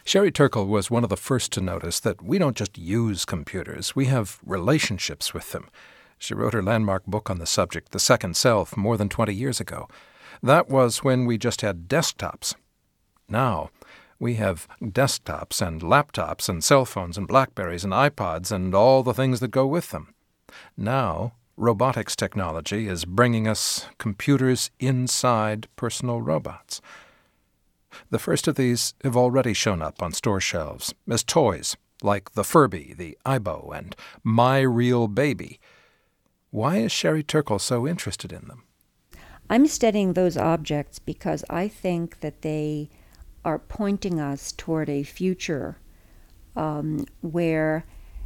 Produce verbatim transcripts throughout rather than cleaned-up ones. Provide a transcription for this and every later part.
Sherry Turkle was one of the first to notice that we don't just use computers, we have relationships with them. She wrote her landmark book on the subject, The Second Self, more than twenty years ago. That was when we just had desktops. Now, we have desktops and laptops and cell phones and Blackberries and iPods and all the things that go with them. Now, robotics technology is bringing us computers inside personal robots. The first of these have already shown up on store shelves as toys, like the Furby, the Aibo, and My Real Baby. Why is Sherry Turkle so interested in them? I'm studying those objects because I think that they are pointing us toward a future um, where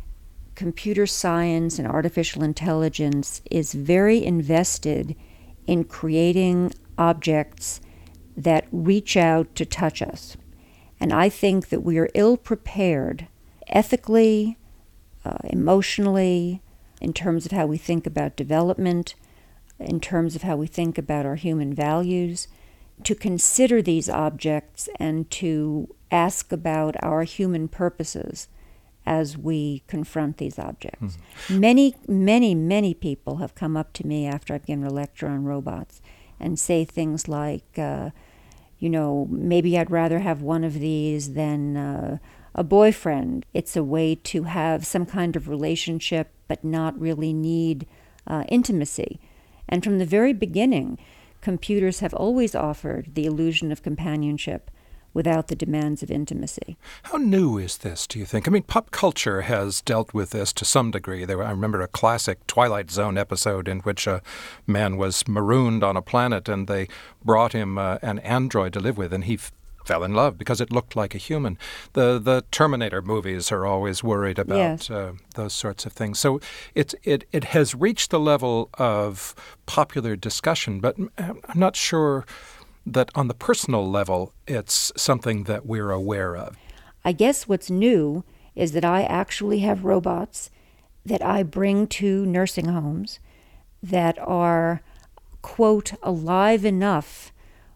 computer science and artificial intelligence is very invested in creating objects that reach out to touch us. And I think that we are ill-prepared ethically, uh, emotionally, in terms of how we think about development, in terms of how we think about our human values, to consider these objects and to ask about our human purposes as we confront these objects. Mm-hmm. Many, many, many people have come up to me after I've given a lecture on robots and say things like, uh, you know, maybe I'd rather have one of these than uh, a boyfriend. It's a way to have some kind of relationship but not really need uh, intimacy. And from the very beginning, computers have always offered the illusion of companionship without the demands of intimacy. How new is this, do you think? I mean, pop culture has dealt with this to some degree. There, I remember a classic Twilight Zone episode in which a man was marooned on a planet and they brought him uh, an android to live with, and he f- fell in love because it looked like a human. The the Terminator movies are always worried about yes. uh, those sorts of things. So it, it, it has reached the level of popular discussion, but I'm not sure that on the personal level, it's something that we're aware of. I guess what's new is that I actually have robots that I bring to nursing homes that are, quote, alive enough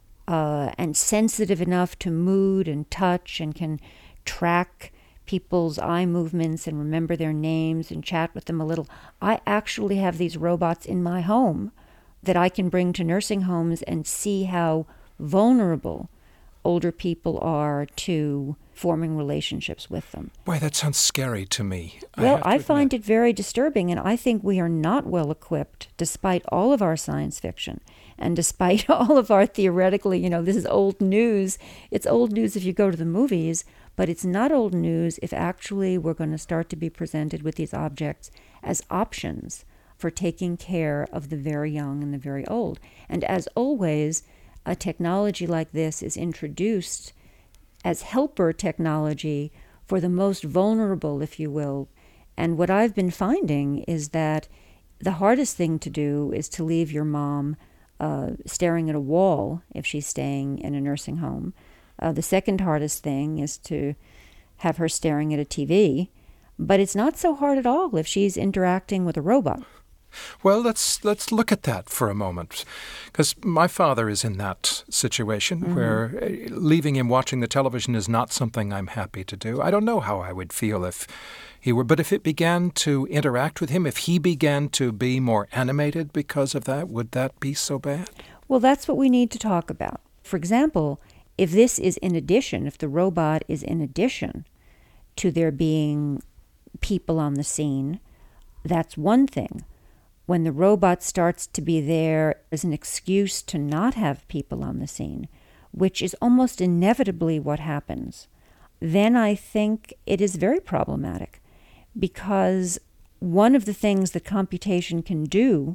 uh, and sensitive enough to mood and touch and can track people's eye movements and remember their names and chat with them a little. I actually have these robots in my home that I can bring to nursing homes and see how vulnerable older people are to forming relationships with them. Boy, that sounds scary to me. Well, I, I find it very disturbing, and I think we are not well equipped, despite all of our science fiction, and despite all of our theoretically, you know, this is old news. It's old news if you go to the movies, but it's not old news if actually we're going to start to be presented with these objects as options for taking care of the very young and the very old. And as always, a technology like this is introduced as helper technology for the most vulnerable, if you will. And what I've been finding is that the hardest thing to do is to leave your mom uh, staring at a wall if she's staying in a nursing home. Uh, the second hardest thing is to have her staring at a T V. But it's not so hard at all if she's interacting with a robot. Well, let's let's look at that for a moment, because my father is in that situation mm-hmm. where leaving him watching the television is not something I'm happy to do. I don't know how I would feel if he were, but if it began to interact with him, if he began to be more animated because of that, would that be so bad? Well, that's what we need to talk about. For example, if this is in addition, if the robot is in addition to there being people on the scene, that's one thing. When the robot starts to be there as an excuse to not have people on the scene, which is almost inevitably what happens, then I think it is very problematic, because one of the things that computation can do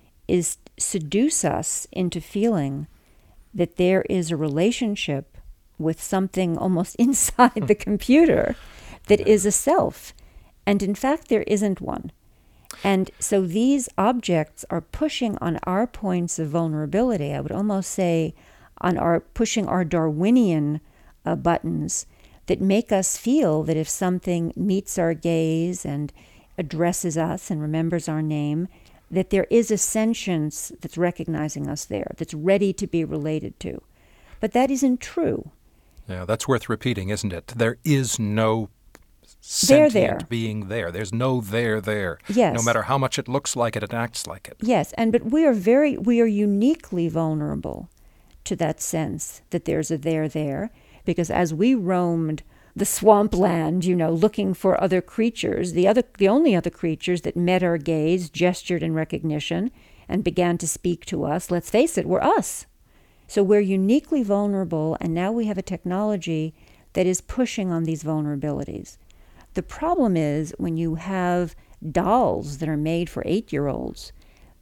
is seduce us into feeling that there is a relationship with something almost inside the computer that is a self. And in fact, there isn't one. And so these objects are pushing on our points of vulnerability. I would almost say on our pushing our Darwinian uh, buttons that make us feel that if something meets our gaze and addresses us and remembers our name, that there is a sentience that's recognizing us there, that's ready to be related to. But that isn't true. Yeah, that's worth repeating, isn't it? There is no They're sentient there. being there. There's no there there. Yes. No matter how much it looks like it, it acts like it. Yes, and but we are very we are uniquely vulnerable to that sense that there's a there there, because as we roamed the swampland, you know, looking for other creatures, the other the only other creatures that met our gaze, gestured in recognition, and began to speak to us, let's face it, were us. So we're uniquely vulnerable, and now we have a technology that is pushing on these vulnerabilities. The problem is when you have dolls that are made for eight-year-olds,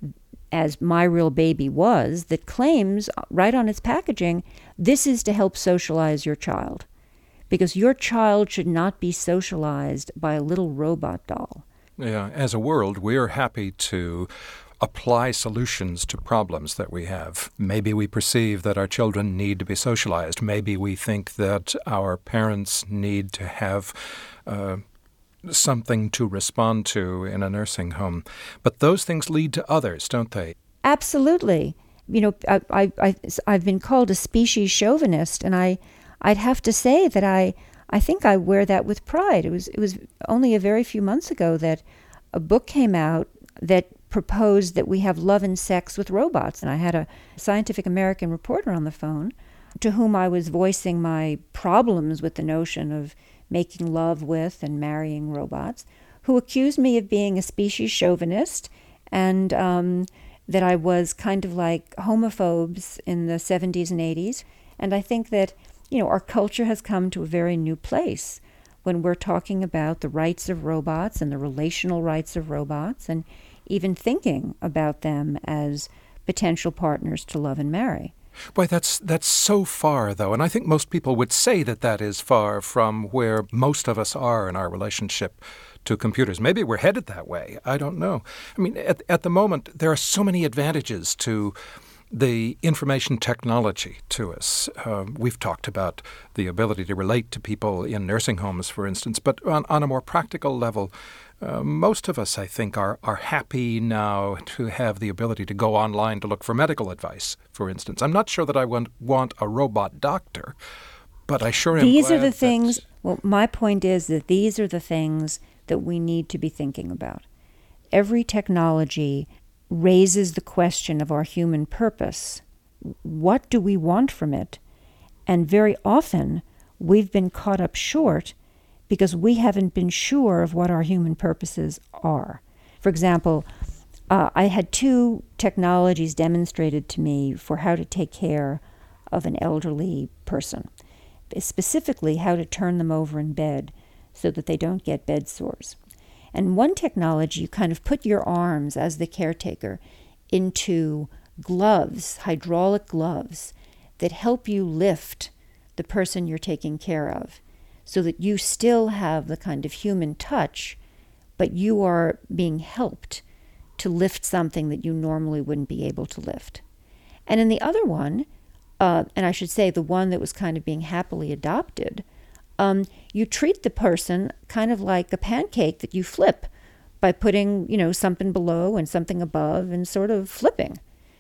as My Real Baby was, that claims right on its packaging, this is to help socialize your child. Because your child should not be socialized by a little robot doll. Yeah, as a world, we're happy to apply solutions to problems that we have. Maybe we perceive that our children need to be socialized. Maybe we think that our parents need to have uh, something to respond to in a nursing home. But those things lead to others, don't they? Absolutely. You know, I, I, I, I've been called a species chauvinist, and I, I'd have to say that I, I think I wear that with pride. It was, it was only a very few months ago that a book came out that proposed that we have love and sex with robots. And I had a Scientific American reporter on the phone to whom I was voicing my problems with the notion of making love with and marrying robots, who accused me of being a species chauvinist and um, that I was kind of like homophobes in the seventies and eighties. And I think that, you know, our culture has come to a very new place when we're talking about the rights of robots and the relational rights of robots, and even thinking about them as potential partners to love and marry. Boy, that's that's so far, though, and I think most people would say that that is far from where most of us are in our relationship to computers. Maybe we're headed that way. I don't know. I mean, at, at the moment, there are so many advantages to the information technology to us. Uh, we've talked about the ability to relate to people in nursing homes, for instance, but on, on a more practical level, Uh, most of us, I think, are, are happy now to have the ability to go online to look for medical advice, for instance. I'm not sure that I want, want a robot doctor, but I sure am These glad are the that- things, well, my point is that these are the things that we need to be thinking about. Every technology raises the question of our human purpose. What do we want from it? And very often, we've been caught up short because we haven't been sure of what our human purposes are. For example, uh, I had two technologies demonstrated to me for how to take care of an elderly person, specifically how to turn them over in bed so that they don't get bed sores. And one technology, you kind of put your arms as the caretaker into gloves, hydraulic gloves, that help you lift the person you're taking care of, so that you still have the kind of human touch, but you are being helped to lift something that you normally wouldn't be able to lift. And in the other one, uh, and I should say the one that was kind of being happily adopted, um, you treat the person kind of like a pancake that you flip by putting, you know, something below and something above and sort of flipping.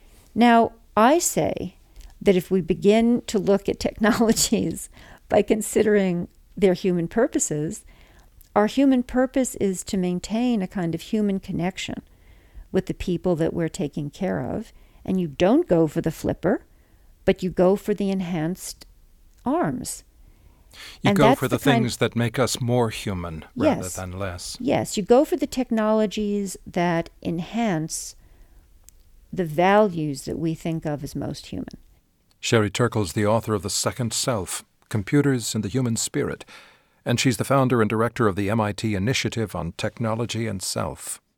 Now, I say that if we begin to look at technologies by considering their human purposes, our human purpose is to maintain a kind of human connection with the people that we're taking care of. And you don't go for the flipper, but you go for the enhanced arms. You And go that's for the, the kind- things that make us more human rather Yes. than less. Yes, you go for the technologies that enhance the values that we think of as most human. Sherry Turkle is the author of The Second Self, Computers and the Human Spirit, and she's the founder and director of the M I T Initiative on Technology and Self.